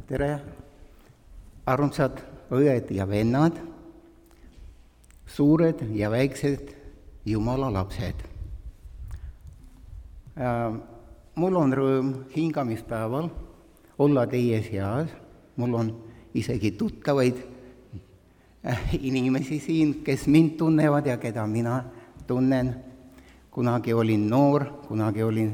tere, armsad õed ja vennad, suured ja väiksed Jumala lapsed. Mul on rõõm hingamispäeval olla teie seas, mul on isegi tuttavaid inimesi siin, kes mind tunnevad ja keda mina tunnen. Kunagi olin noor, kunagi olin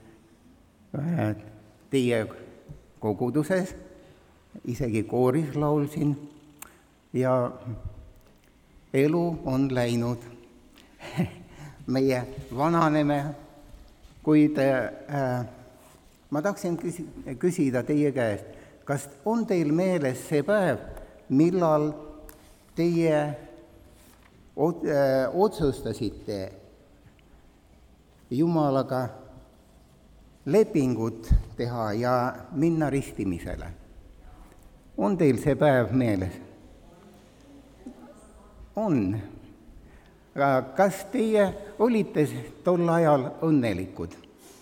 teie koguduses, isegi kooris laulsin ja elu on läinud. Meie vananeme, kuid ma tahtsin küsida teie käest, kas on teil meeles see päev, millal teie otsustasite Jumalaga lepingut teha ja minna ristimisele? On teil see päev meeles? On. Kas teie olite tol ajal õnnelikud?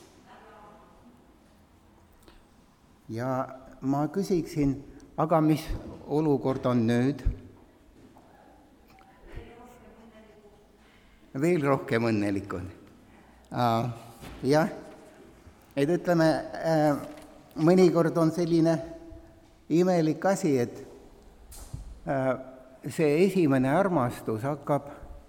Ja ma küsiksin, aga mis olukord on nüüd? Veel rohkem õnnelikud. Jah, et ütleme, mõnikord on selline imelik asi, et see esimene armastus hakkab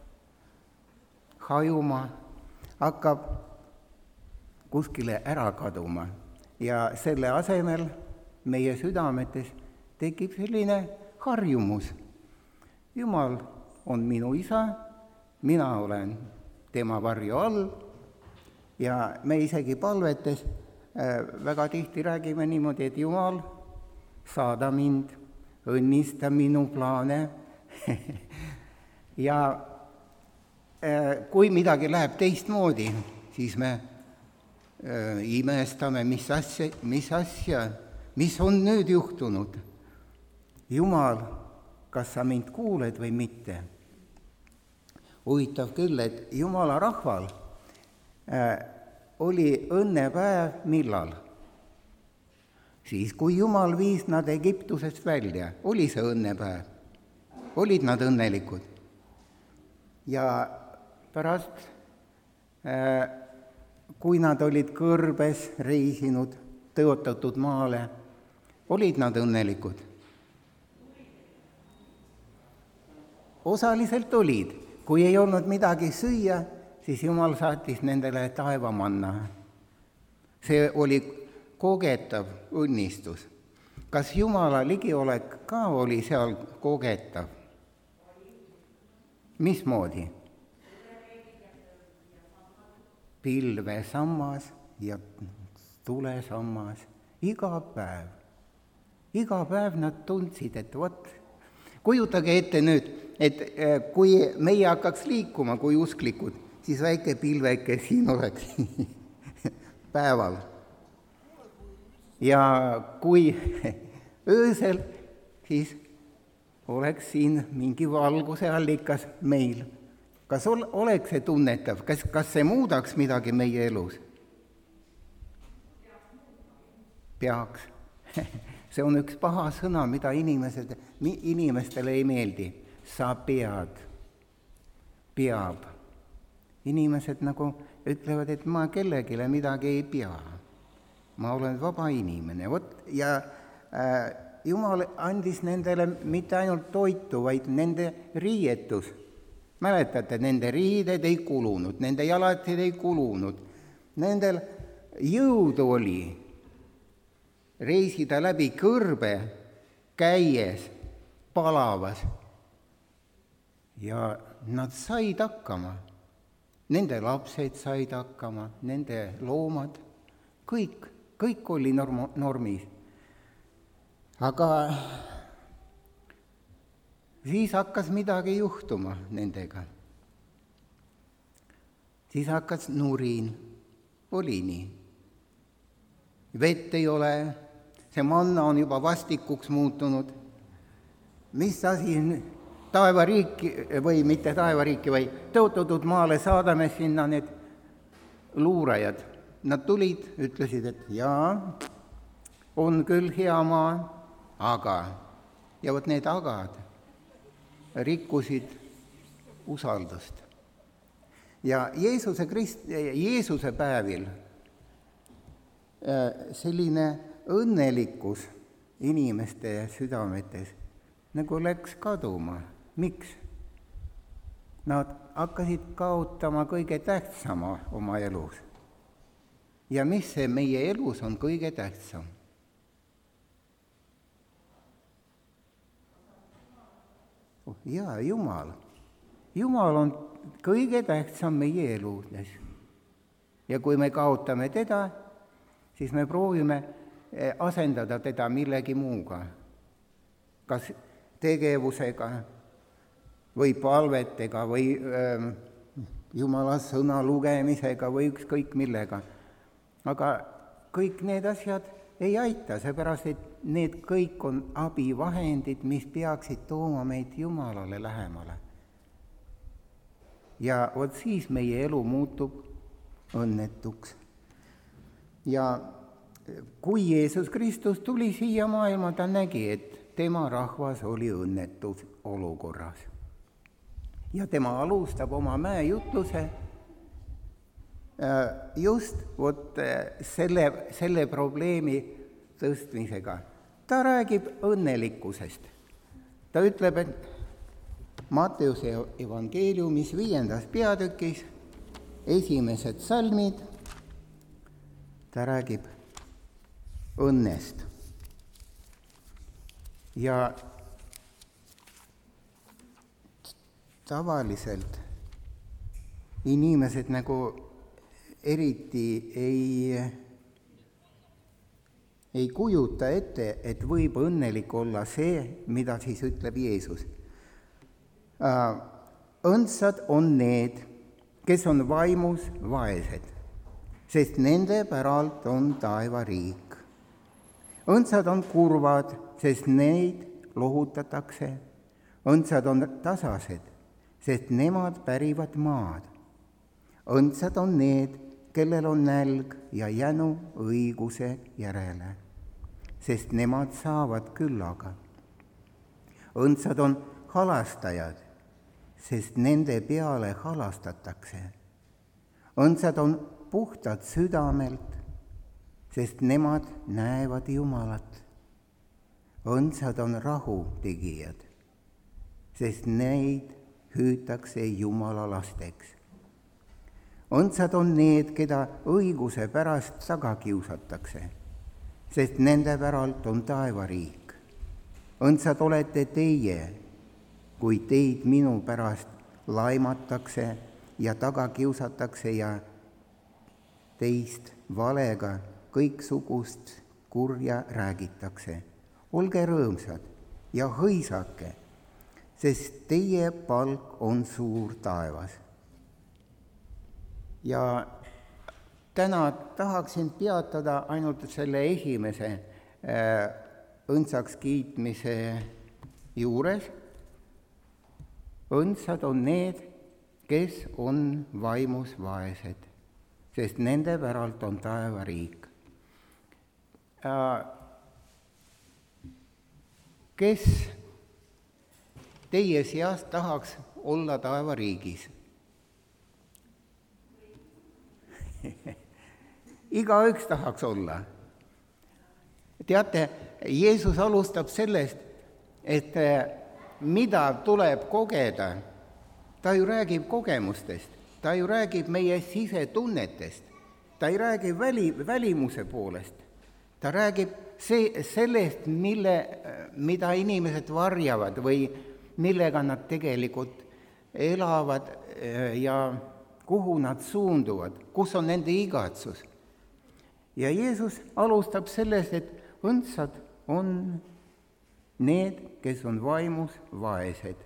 hajuma, hakkab kuskile ära kaduma ja selle asemel meie südametes tekib selline harjumus. Jumal on minu isa, mina olen tema varju all ja me isegi palvetes väga tihti räägime niimoodi, et Jumal, saada mind, õnnista minu plaane ja kui midagi läheb teistmoodi, siis me imestame, mis on nüüd juhtunud. Jumal, kas sa mind kuuled või mitte? Huvitav küll, et Jumala rahval oli õnnepäev millal? Siis, kui Jumal viis nad Egiptusest välja, oli see õnnepäev. Olid nad õnnelikud. Ja pärast, kui nad olid kõrbes reisinud, tõotatud maale, olid nad õnnelikud? Osaliselt olid. Kui ei olnud midagi süüa, siis Jumal saatis nendele taevamanna. See oli kogetav õnnistus. Kas Jumala ligiolek ka oli seal kogetav? Mismoodi? Pilvesammas ja tulesammas. Iga päev nad tundsid, et vot, kujutage ette nüüd, et kui meie hakkaks liikuma kui usklikud, siis väike pilveke siin oleks päeval. Ja kui öösel, siis oleks siin mingi valguse allikas meil. Kas oleks see tunnetav? Kas see muudaks midagi meie elus? Peaks. See on üks paha sõna, mida inimestele ei meeldi. Sa peab. Inimesed nagu ütlevad, et ma kellegile midagi ei pea. Ma olen vaba inimene. Ja Jumal andis nendele mitte ainult toitu, vaid nende riietus. Mäletate, nende riided ei kulunud, nende jalatid ei kulunud. Nendel jõudu oli reisida läbi kõrbe, käies, palavas. Ja nad said hakkama. Nende lapsed said hakkama, nende loomad, kõik oli normis. Aga siis hakkas midagi juhtuma nendega. Siis hakkas nurin, oli nii. Vett ei ole, see manna on juba vastikuks muutunud. Mis asi taevariiki või mitte taevariiki, või tõotatud maale saadame sinna need luurajad. Nad tulid, ütlesid, et jaa, on küll hea maa, aga, ja vot need agad rikkusid usaldust. Ja Jeesuse päevil selline õnnelikkus inimeste südametes nagu läks kaduma. Miks? Nad hakkasid kaotama kõige tähtsama oma elus. Ja mis see meie elus on kõige tähtsam? Jaa, Jumal. Jumal on kõige tähtsam meie eludes. Ja kui me kaotame teda, siis me proovime asendada teda millegi muuga. Kas tegevusega või palvetega või Jumala sõna lugemisega või ükskõik millega. Aga kõik need asjad ei aita, seepärast et need kõik on abivahendid, mis peaksid tooma meid Jumalale lähemale. Ja vot siis meie elu muutub õnnetuks. Ja kui Jeesus Kristus tuli siia maailma, ta nägi, et tema rahvas oli õnnetus olukorras. Ja tema alustab oma mäejutluse just vot selle probleemi tõstmisega. Ta räägib õnnelikkusest. Ta ütleb, et Matteuse evangeeliumis 5. peatükis esimesed salmid, ta räägib õnnest. Ja tavaliselt inimesed nagu eriti ei kujuta ette, et võib õnnelik olla see, mida siis ütleb Jeesus. Õndsad on need, kes on vaimus vaesed, sest nende päralt on taevariik. Õndsad on kurvad, sest neid lohutatakse. Õndsad on tasased, sest nemad pärivad maad. Õndsad on need, kellel on nälg ja jänu õiguse järele, sest nemad saavad küllaga. Õndsad on halastajad, sest nende peale halastatakse. Õndsad on puhtad südamelt, sest nemad näevad Jumalat. Õndsad on rahutegijad, sest neid hüütakse Jumala lasteks. Õndsad on need, keda õiguse pärast taga kiusatakse, sest nende päralt on taevariik. Õndsad olete teie, kui teid minu pärast laimatakse ja taga kiusatakse ja teist valega kõiksugust kurja räägitakse. Olge rõõmsad ja hõisake, sest teie palk on suur taevas. Ja täna tahaksin peatada ainult selle esimese õndsaks kiitmise juures. Õndsad on need, kes on vaimus vaesed, sest nende päralt on taevariik. Kes teie seast tahaks olla taevariigis? Igaüks tahaks olla. Teate, Jeesus alustab sellest, et mida tuleb kogeda. Ta ju räägib kogemustest, ta ju räägib meie sisetunnetest, ta ei räägi välimuse poolest, ta räägib sellest, mida inimesed varjavad või millega nad tegelikult elavad ja kuhu nad suunduvad, kus on nende igatsus. Ja Jeesus alustab sellest, et õndsad on need, kes on vaimus vaesed.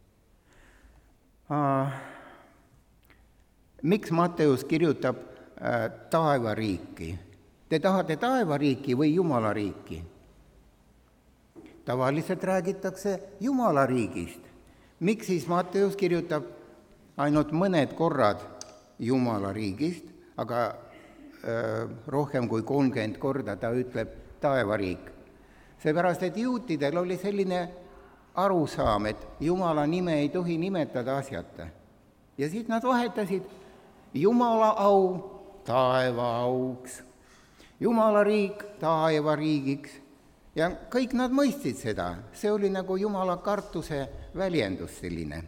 Miks Matteus kirjutab taevariiki? Te tahate taevariiki või Jumala riiki? Tavaliselt räägitakse Jumala riigist. Miks siis Matteus kirjutab ainult mõned korrad Jumala riigist, aga rohkem kui 30 korda ta ütleb taevariik? seepärast, et juutidel oli selline arusaam, et Jumala nime ei tohi nimetada asjata. Ja siis nad vahetasid Jumala au taeva auks, Jumala riik taeva riigiks ja kõik nad mõistsid seda. See oli nagu Jumala kartuse väljendus selline.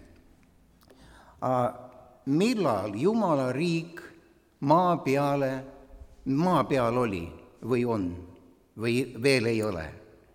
Millal Jumala riik maa peal oli või on või veel ei ole?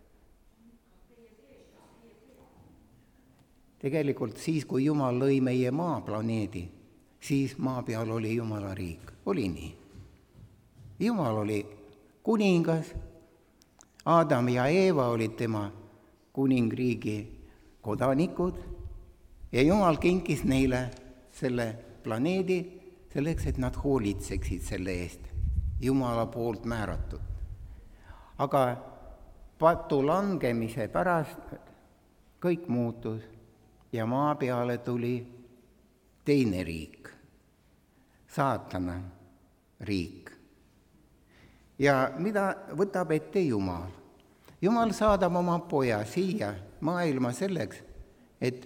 Tegelikult siis, kui Jumal lõi meie maaplaneedi, siis maa peal oli Jumala riik. Oli nii. Jumal oli kuningas, Adam ja Eeva olid tema kuningriigi kodanikud ja Jumal kinkis neile selle planeedi selleks, et nad hoolitseksid selle eest, Jumala poolt määratud. Aga patu langemise pärast kõik muutus ja maa peale tuli teine riik, saatana riik. Ja mida võtab ette Jumal? Jumal saadab oma poja siia maailma selleks, et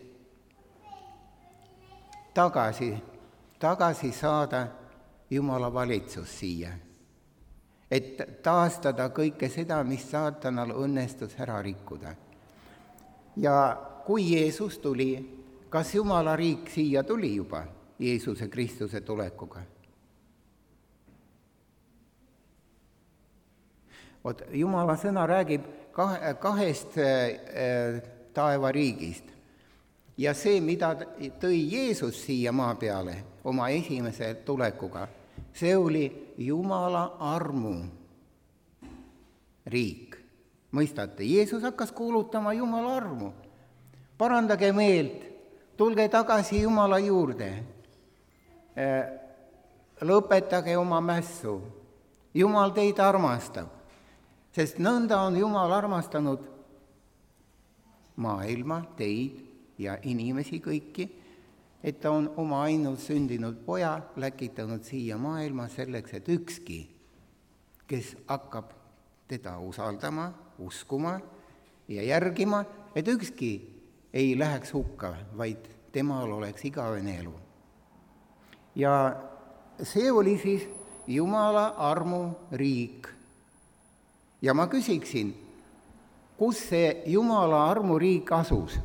tagasi saada Jumala valitsus siia. Et taastada kõike seda, mis saatanal õnnestus ära rikkuda. Ja kui Jeesus tuli, kas Jumala riik siia tuli juba Jeesuse Kristuse tulekuga? Jumala sõna räägib kahest taevariigist. Ja see, mida tõi Jeesus siia maa peale oma esimese tulekuga, see oli Jumala armu riik. Mõistate, Jeesus hakkas kuulutama Jumala armu. Parandage meelt, tulge tagasi Jumala juurde, lõpetage oma mässu. Jumal teid armastab, sest nõnda on Jumal armastanud maailma, teid ja inimesi kõiki, et ta on oma ainult sündinud poja läkitanud siia maailma selleks, et ükski, kes hakkab teda usaldama, uskuma ja järgima, et ükski ei läheks hukka, vaid temal oleks igavene elu. Ja see oli siis Jumala armu riik. Ja ma küsiksin, kus see Jumala armu riik asus?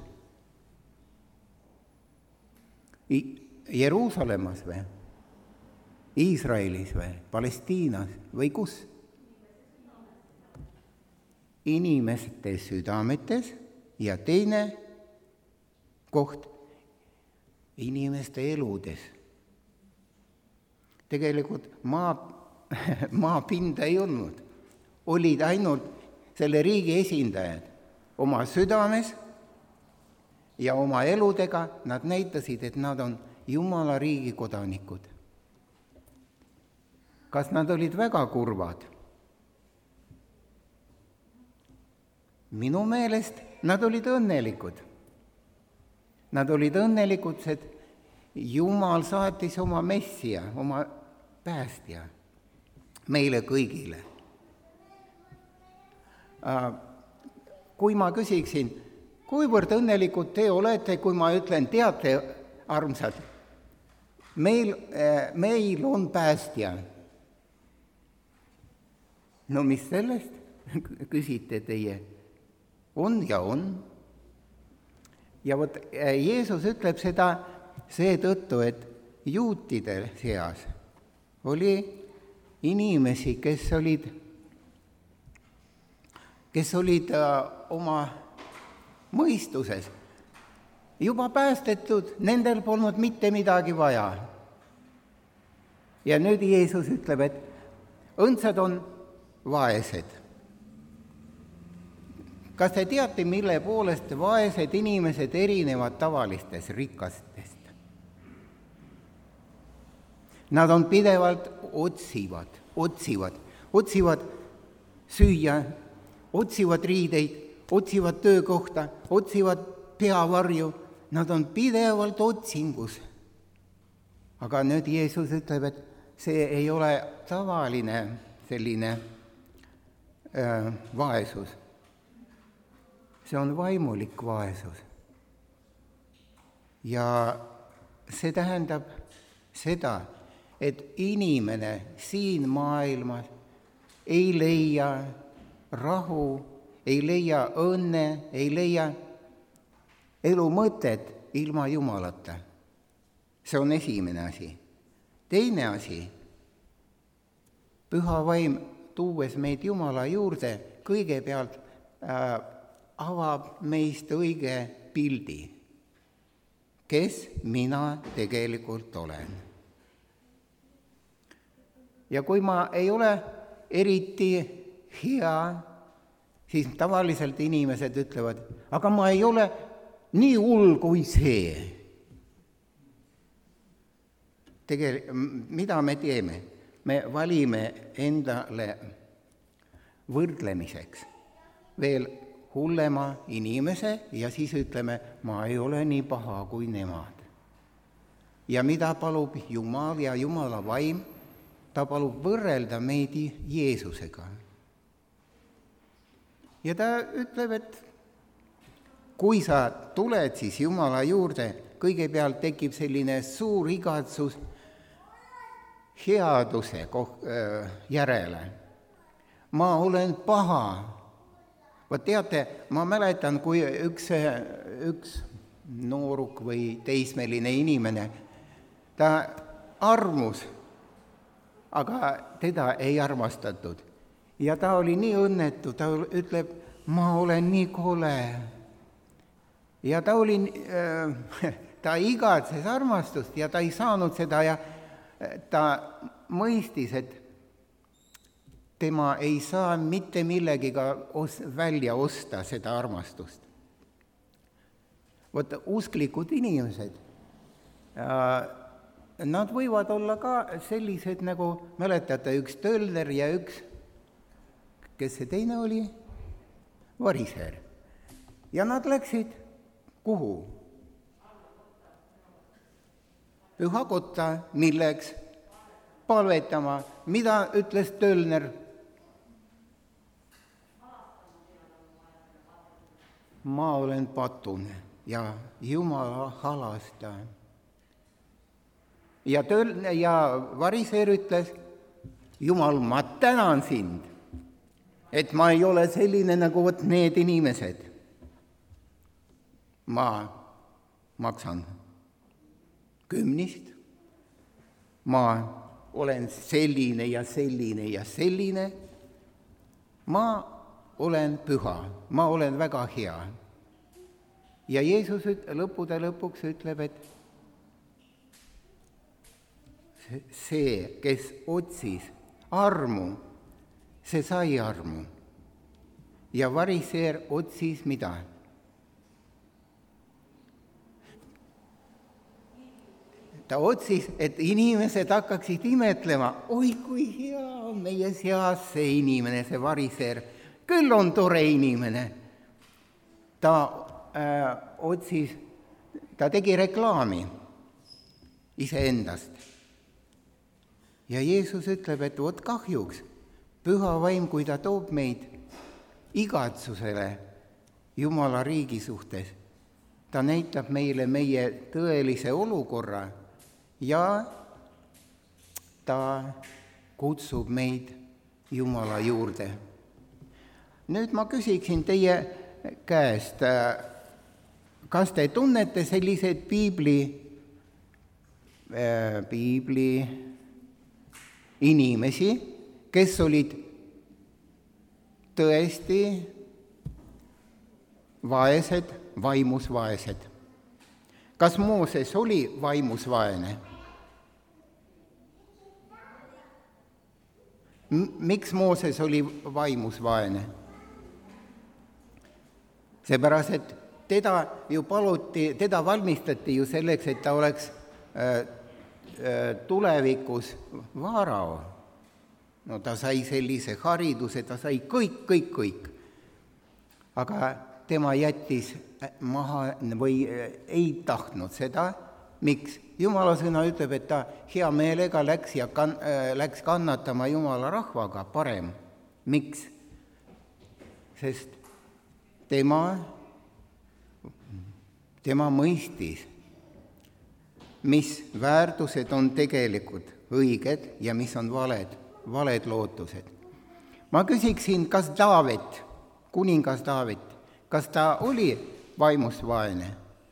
Jeruusalemmas või? Iisraelis või? Palestiinas või kus? Inimeste südametes ja teine koht inimeste eludes. Tegelikult maapinda ei olnud. Olid ainult selle riigi esindajad oma südames ja oma eludega nad näitasid, et nad on Jumala riigi kodanikud. Kas nad olid väga kurvad? Minu meelest nad olid õnnelikud. Nad olid õnnelikud, et Jumal saatis oma messia, oma päästja meile kõigile. Kui ma küsiksin, kuivõrd õnnelikud te olete, kui ma ütlen, teate, armsad, meil on päästja. No mis sellest, küsite teie? On ja on. Ja vot Jeesus ütleb seda seetõttu, et juutide seas oli inimesi, kes olid oma mõistuses juba päästetud, nendel polnud mitte midagi vaja. Ja nüüd Jeesus ütleb, et õndsad on vaesed. Kas te teate, mille poolest vaesed inimesed erinevad tavalistest rikastest? Nad on pidevalt otsivad süüa, otsivad riideid, otsivad töökohta, otsivad peavarju. Nad on pidevalt otsingus. Aga nüüd Jeesus ütleb, et see ei ole tavaline selline vaesus. see on vaimulik vaesus. Ja see tähendab seda, et inimene siin maailmas ei leia rahu, ei leia õnne, ei leia elu mõtet ilma Jumalata. See on esimene asi. Teine asi, Püha Vaim, tuues meid Jumala juurde, kõigepealt avab meist õige pildi, kes mina tegelikult olen. Ja kui ma ei ole eriti hea, siis tavaliselt inimesed ütlevad, aga ma ei ole nii hull kui see. Mida me teeme? Me valime endale võrdlemiseks veel hullema inimese ja siis ütleme, ma ei ole nii paha kui nemad. Ja mida palub Jumal ja Jumala vaim? Ta palub võrrelda meid Jeesusega. Ja ta ütleb, et kui sa tuled siis Jumala juurde, kõigepealt tekib selline suur igatsus headuse järele. Ma olen paha. Vaat teate, ma mäletan, kui üks nooruk või teismeline inimene, ta armus, aga teda ei armastatud. Ja ta oli nii õnnetu, ta ütleb, ma olen nii kole. Ja ta igatses armastust ja ta ei saanud seda ja ta mõistis, et tema ei saa mitte millegiga välja osta seda armastust. Vot usklikud inimesed, nad võivad olla ka sellised, nagu mäletate, üks tölder ja üks, kes see teine oli? Variseer. Ja nad läksid kuhu? Pühakotta, milleks? Palvetama. Mida ütles tölner? Ma olen patune ja Jumala halasta. Ja variseer ütles, Jumal, ma tänan sind, et ma ei ole selline nagu need inimesed. Ma maksan 10, ma olen selline ja selline ja selline, ma olen püha, ma olen väga hea. Ja Jeesus lõppude lõpuks ütleb, et see, kes otsis armu, see sai armu. Ja variseer otsis mida? Ta otsis, et inimesed hakkaksid imetlema, oi kui hea on meie seas see inimene, see variseer, küll on tore inimene. Ta otsis, ta tegi reklaami iseendast. Ja Jeesus ütleb, et vot kahjuks, Püha Vaim, kui ta toob meid igatsusele Jumala riigi suhtes, ta näitab meile meie tõelise olukorra ja ta kutsub meid Jumala juurde. Nüüd ma küsiksin teie käest, kas te tunnete selliseid piibli inimesi, kes olid tõesti vaesed, vaimus vaesed? Kas Mooses oli vaimus vaene? Miks Mooses oli vaimus vaene? Seepärast, et teda valmistati ju selleks, et ta oleks tulevikus vaarao. No ta sai sellise hariduse, ta sai kõik. Aga tema jättis maha või ei tahtnud seda. Miks? Jumala sõna ütleb, et ta hea meelega läks kannatama Jumala rahvaga parem. Miks? Sest tema tema mõistis, mis väärtused on tegelikult õiged ja mis on valed lootused. Ma küsiksin, kas Taavet, kuningas Taavet, kas ta oli vaimust vaene?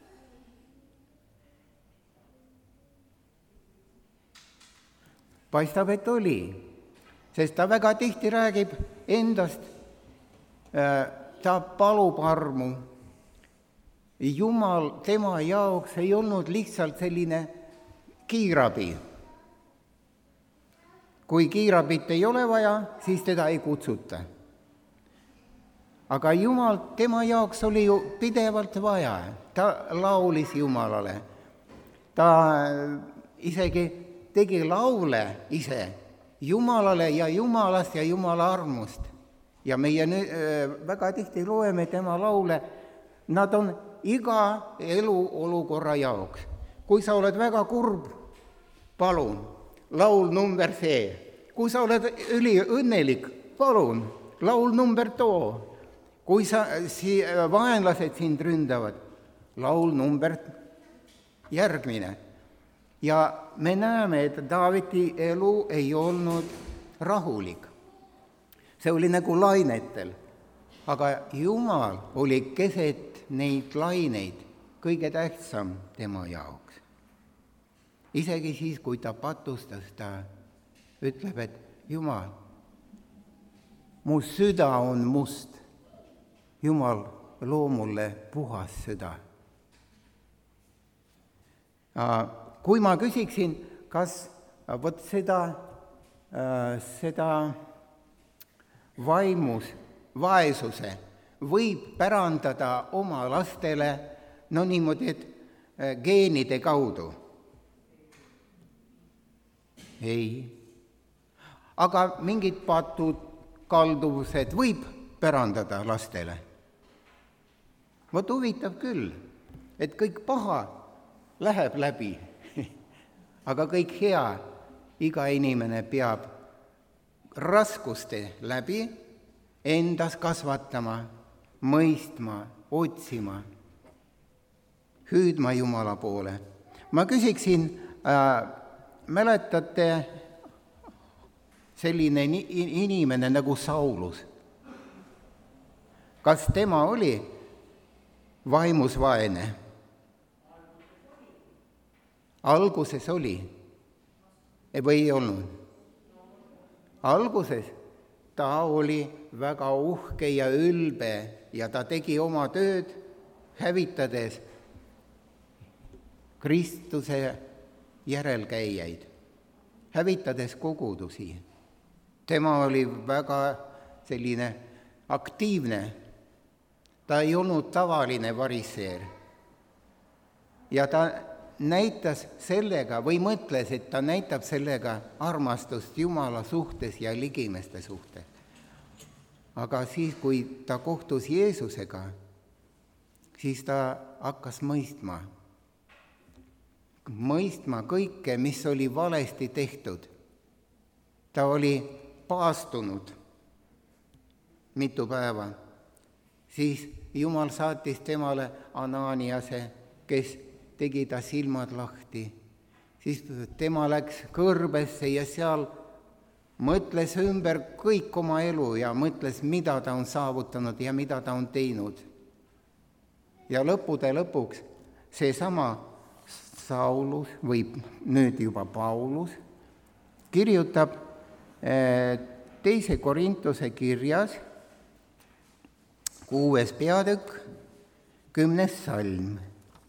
Paistab, et oli, sest ta väga tihti räägib endast, ta palub armu. Jumal tema jaoks ei olnud lihtsalt selline kiirabi. Kui kiirabit ei ole vaja, siis teda ei kutsuta. Aga Jumal tema jaoks oli ju pidevalt vaja. Ta laulis Jumalale. Ta isegi tegi laule ise Jumalale ja Jumalast ja Jumala armust. Ja meie väga tihti loeme tema laule, nad on iga eluolukorra jaoks. Kui sa oled väga kurb, palun, laul number see. Kui sa oled üliõnnelik, palun, laul number too. Kui vaenlased sind ründavad, laul number järgmine. Ja me näeme, et Taaveti elu ei olnud rahulik. See oli nagu lainetel, aga Jumal oli keset neid laineid kõige tähtsam tema jaoks. Isegi siis, kui ta patustas, ta ütleb, et Jumal, mu süda on must. Jumal, loo mulle puhas süda. Kui ma küsiksin, kas vot seda vaesuse võib pärandada oma lastele niimoodi, et geenide kaudu? Ei. Aga mingid patud, kalduvused võib pärandada lastele. Vot huvitav küll, et kõik paha läheb läbi, aga kõik hea, iga inimene peab raskuste läbi endas kasvatama, mõistma, otsima, hüüdma Jumala poole. Ma küsiksin, mäletate selline inimene nagu Saulus? Kas tema oli vaimus vaene? Alguses oli või ei olnud? Alguses ta oli väga uhke ja ülbe ja ta tegi oma tööd, hävitades Kristuse järelkäijaid, hävitades kogudusi. Tema oli väga selline aktiivne, ta ei olnud tavaline variseer. Ja ta näitas sellega või mõtles, et ta näitab sellega armastust Jumala suhtes ja ligimeste suhtes. Aga siis, kui ta kohtus Jeesusega, siis ta hakkas mõistma kõike, mis oli valesti tehtud. Ta oli paastunud mitu päeva. Siis Jumal saatis temale Ananiase, kes tegi ta silmad lahti. Siis tema läks kõrbesse ja seal mõtles ümber kõik oma elu ja mõtles, mida ta on saavutanud ja mida ta on teinud. Ja lõppude lõpuks seesama Saulus või nüüd juba Paulus kirjutab 2. Korintuse kirjas 6. peatükk 10. salm.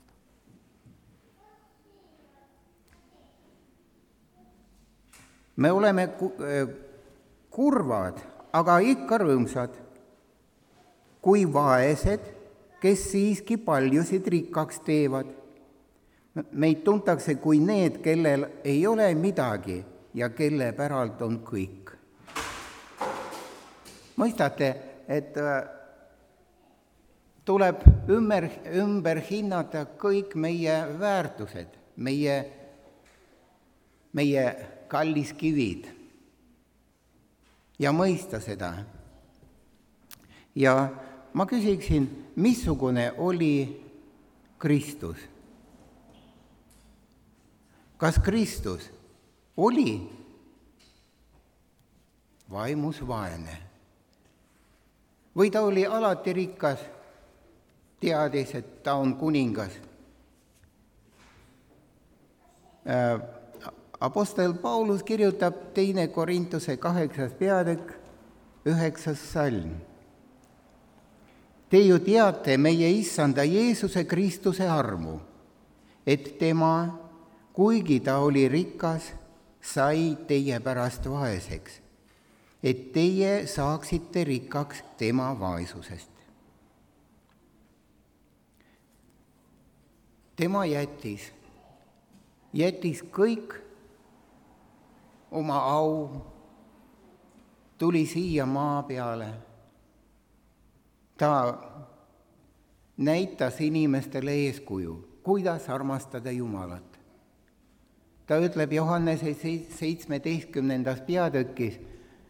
Me oleme kurvad, aga ikka rõõmsad, kui vaesed, kes siiski paljusid rikkaks teevad. Meid tuntakse kui need, kellel ei ole midagi ja kelle päralt on kõik. Mõistate, et tuleb ümber hinnata kõik meie väärtused, meie kalliskivid ja mõista seda. Ja ma küsiksin, missugune oli Kristus. Kas Kristus oli vaimus vaene? Või ta oli alati rikas, teadis, et ta on kuningas? Apostel Paulus kirjutab 2. Korintuse 8. peatükk 9. salm. Te ju teate meie issanda Jeesuse Kristuse armu, et tema, kuigi ta oli rikas, sai teie pärast vaeseks, et teie saaksite rikkaks tema vaesusest. Tema jättis kõik oma au, tuli siia maa peale. Ta näitas inimestele eeskuju, kuidas armastada Jumalat. Ta ütleb Johannese 17. peatükis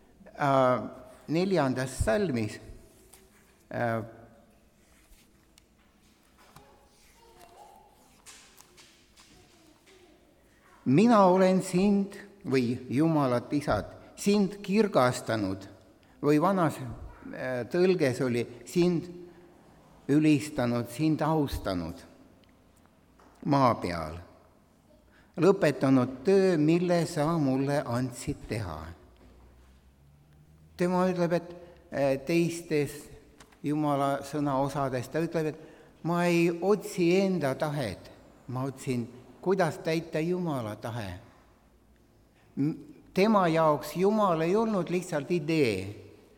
4. salmis, mina olen sind või Jumalat isad, sind kirgastanud või vanas tõlges oli sind ülistanud, sind austanud maa peal, lõpetanud töö, mille sa mulle andsid teha. Tema ütleb, et teistes Jumala sõna osades, ta ütleb, et ma ei otsi enda tahet, ma otsin, kuidas täita Jumala tahe. Tema jaoks Jumal ei olnud lihtsalt idee.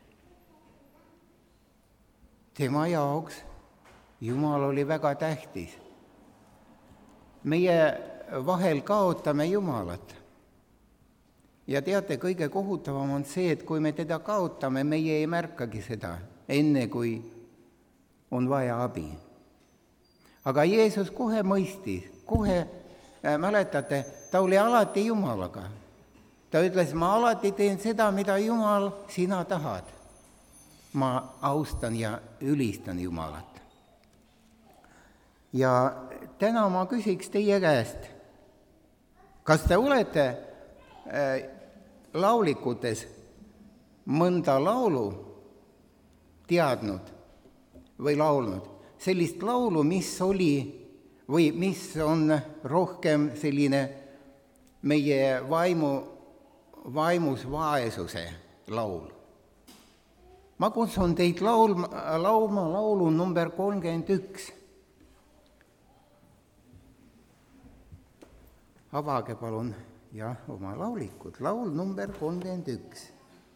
Tema jaoks Jumal oli väga tähtis. Meie vahel kaotame Jumalat. Ja teate, kõige kohutavam on see, et kui me teda kaotame, meie ei märkagi seda, enne kui on vaja abi. Aga Jeesus kohe mõistis, mäletate, ta oli alati Jumalaga. Ta ütles, ma alati teen seda, mida Jumal sina tahad. Ma austan ja ülistan Jumalat. Ja täna ma küsiks teie käest, kas te olete laulikutes mõnda laulu teadnud või laulnud? Sellist laulu, mis oli või mis on rohkem selline meie vaimus vaesuse laul. Ma kutsun teid laulma laulu number 31. Avage palun oma laulikud. Laul number 31.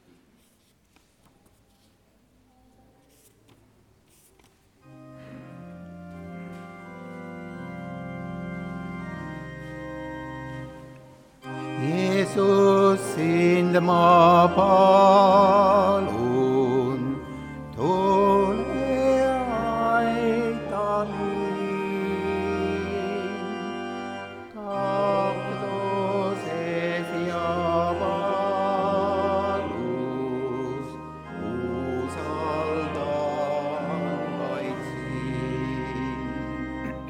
Jeesus, sind ma palun, tule aita mind. Kahtluses ja valus usaldan vaid sind.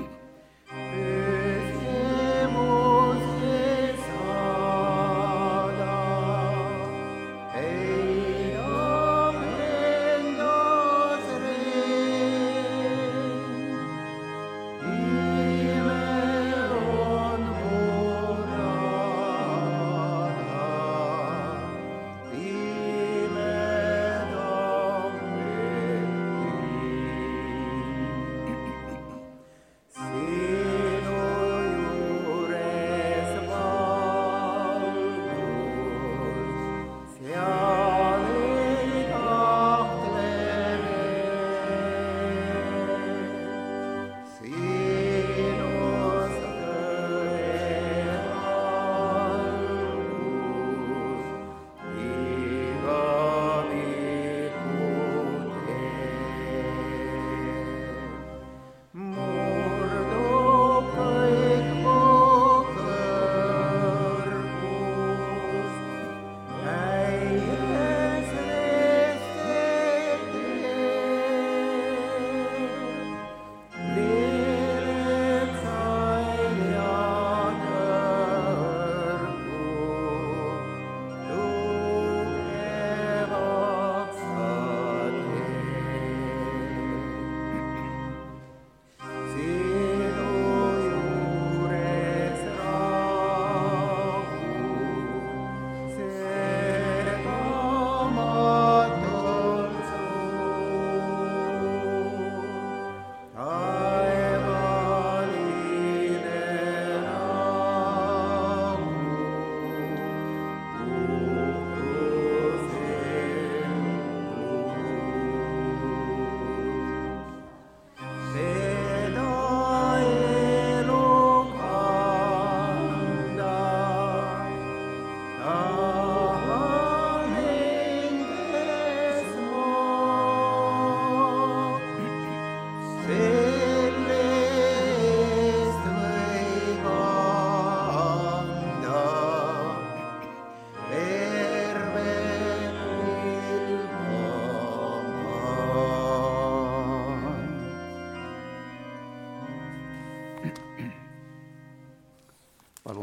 Ei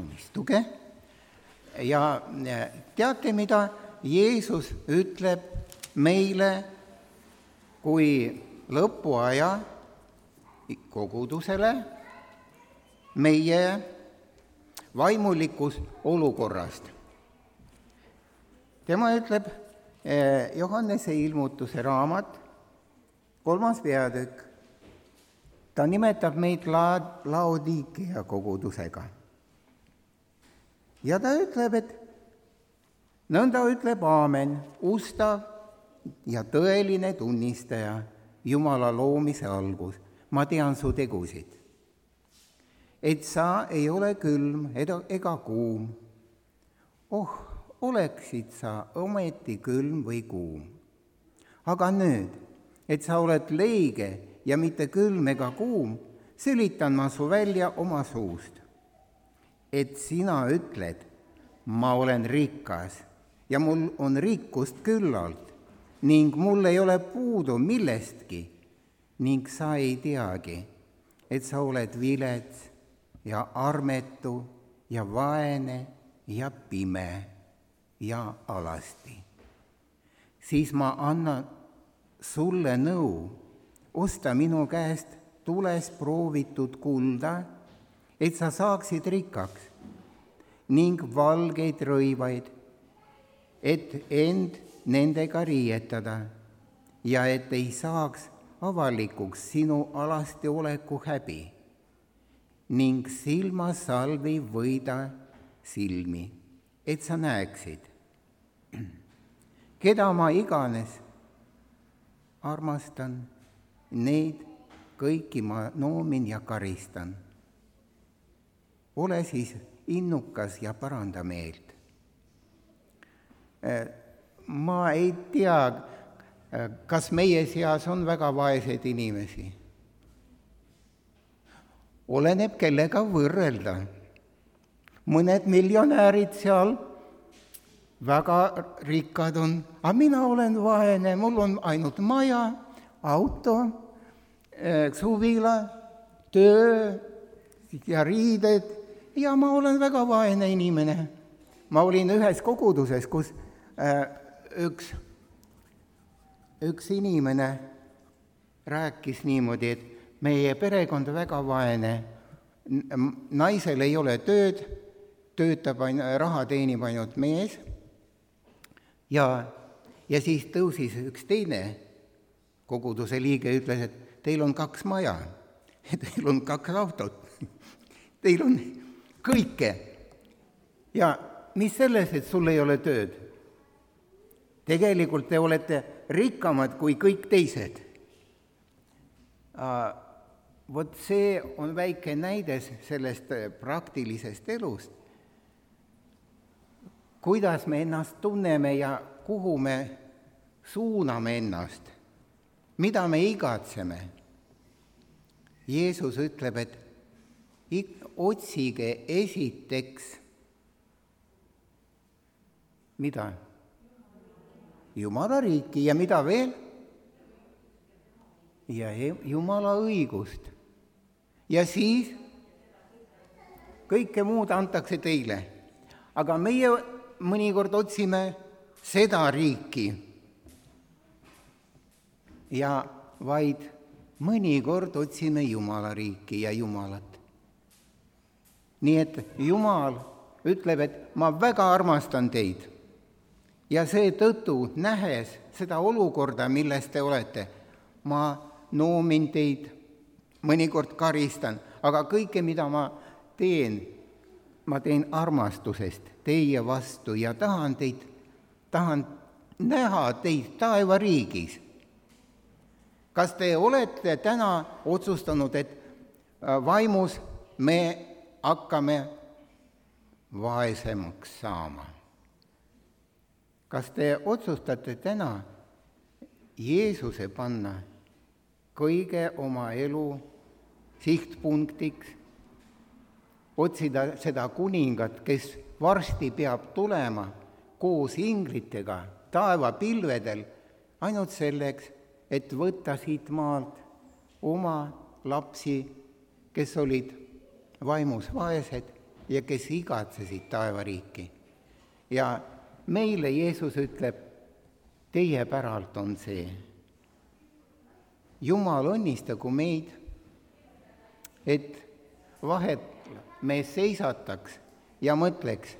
istuge. Ja teate, mida Jeesus ütleb meile kui lõpuaja kogudusele meie vaimulikust olukorrast? Tema ütleb Johannese ilmutuse raamat, 3. peatükk. Ta nimetab meid Laodikea kogudusega. Ja ta ütleb, et nõnda ütleb Aamen, ustav ja tõeline tunnistaja, Jumala loomise algus. Ma tean su tegusid, et sa ei ole külm ega kuum. Oh, oleksid sa ometi külm või kuum. Aga nüüd, et sa oled leige ja mitte külm ega kuum, sülitan ma su välja oma suust. Et sina ütled, ma olen rikas ja mul on rikkust küllalt ning mul ei ole puudu millestki ning sa ei teagi, et sa oled vilets ja armetu ja vaene ja pime ja alasti. Siis ma annan sulle nõu, osta minu käest tules proovitud kulda, et sa saaksid rikkaks, ning valgeid rõivaid, et end nendega riietada ja et ei saaks avalikuks sinu alasti oleku häbi, ning silmasalvi võida silmi, et sa näeksid, keda ma iganes armastan, neid kõiki ma noomin ja karistan. Ole siis innukas ja paranda meelt. Ma ei tea, kas meie seas on väga vaeseid inimesi. Oleneb, kellega võrrelda. Mõned miljonäärid seal väga rikkad on, aga mina olen vaene, mul on ainult maja, auto, suvila, töö ja riided ja ma olen väga vaene inimene. Ma olin ühes koguduses, kus üks inimene rääkis niimoodi, et meie perekond on väga vaene, naisel ei ole tööd, töötab, raha teenib ainult mees ja siis tõusis üks teine koguduse liige, ütles, et teil on 2 maja, teil on 2 autot, teil on kõike. Ja mis selles, et sul ei ole tööd? Tegelikult te olete rikkamad kui kõik teised. Vot see on väike näide sellest praktilisest elust, kuidas me ennast tunneme ja kuhu me suuname ennast, mida me igatseme. Jeesus ütleb, et otsige esiteks, mida? Jumala riiki ja mida veel? Ja Jumala õigust. Ja siis kõike muud antakse teile. Aga meie mõnikord otsime seda riiki ja vaid mõnikord otsime Jumala riiki ja Jumalat. Nii et Jumal ütleb, et ma väga armastan teid ja seetõttu, nähes seda olukorda, milles te olete, ma noomin teid, mõnikord karistan, aga kõike, mida ma teen armastusest teie vastu ja tahan näha teid taevariigis. Kas te olete täna otsustanud, et vaimus me hakkame vaesemaks saama? Kas te otsustate täna Jeesuse panna kõige oma elu sihtpunktiks, otsida seda kuningat, kes varsti peab tulema koos inglitega taevapilvedel ainult selleks, et võtta siit maalt oma lapsi, kes olid vaimus vaesed, ja kes igatsesid taevariiki. Ja meile Jeesus ütleb, teie päralt on see. Jumal õnnistagu meid, et vahet me seisataks ja mõtleks,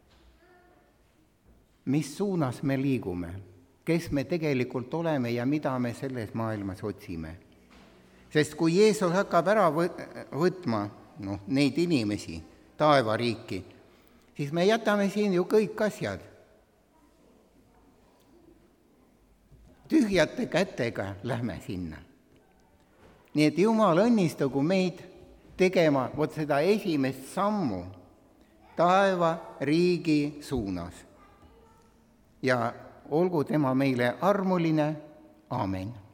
mis suunas me liigume, kes me tegelikult oleme ja mida me selles maailmas otsime. Sest kui Jeesus hakkab ära võtma neid inimesi taevariiki, siis me jätame siin ju kõik asjad. Tühjate kätega lähme sinna. Nii et Jumal õnnistagu meid tegema seda esimest sammu taevariigi suunas. Ja olgu tema meile armuline. Aamen.